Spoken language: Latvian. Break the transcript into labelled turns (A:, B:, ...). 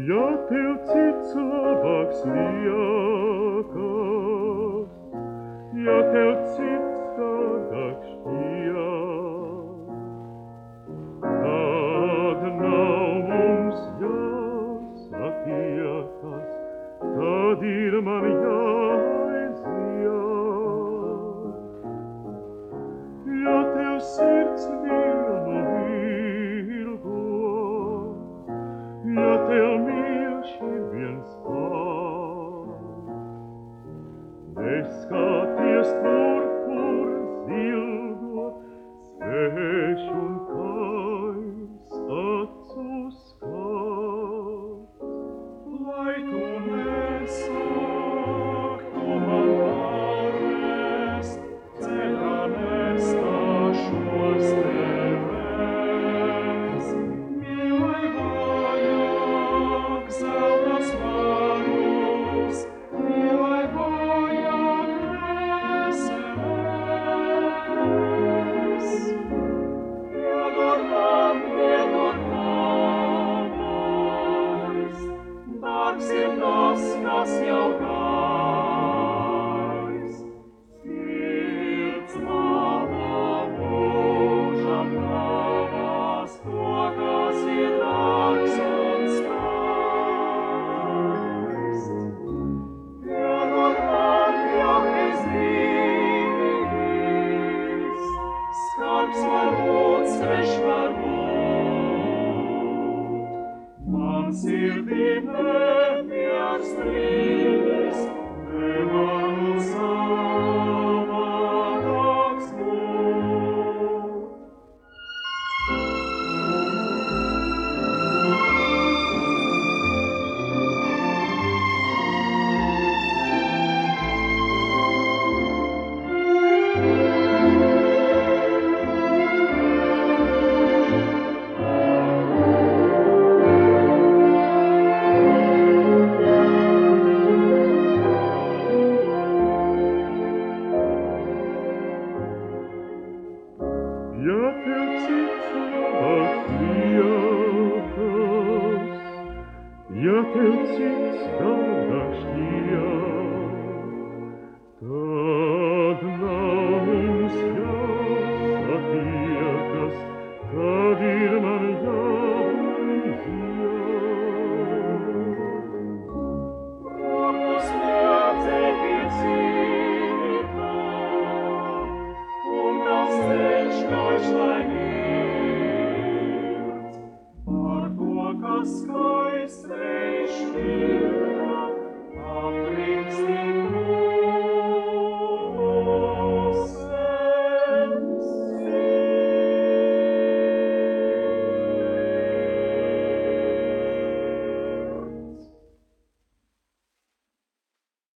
A: Ja tev cits labāks liekas, ja tev cits tādāk šķiet, tad nav mums jāsatiekas, tad ir man jāaiziet. Ja tev sirds vienu ilgo, ja tev mīlši viens stāv, neskaties tur, kur zilgo, sveš un kairs acu skats. Lai tu nesāktu man pārmest, ceļā nestāšos tevēs. Mīlai vajag zelta svarus, mīlai vajag neses. Piedod man, darbs ir tas, kas jau gājis. Sirds mana mūžam tavās, to, kas ir dārgs un skaists. Piedod man, ja es bijis, skarbs var būt, svešs var būt. Man sirdī neviens brīdis, nevaru savādāks būt. Ja tev cits labāks liekas, ja tev cits tādāk šķiet, tad nav mums jāsatiekas, tad ir man jāaiziet. Rokas liedzēties īrtā, un tas ceļš gaiš lai mird, par to, kas skaists vējš ir.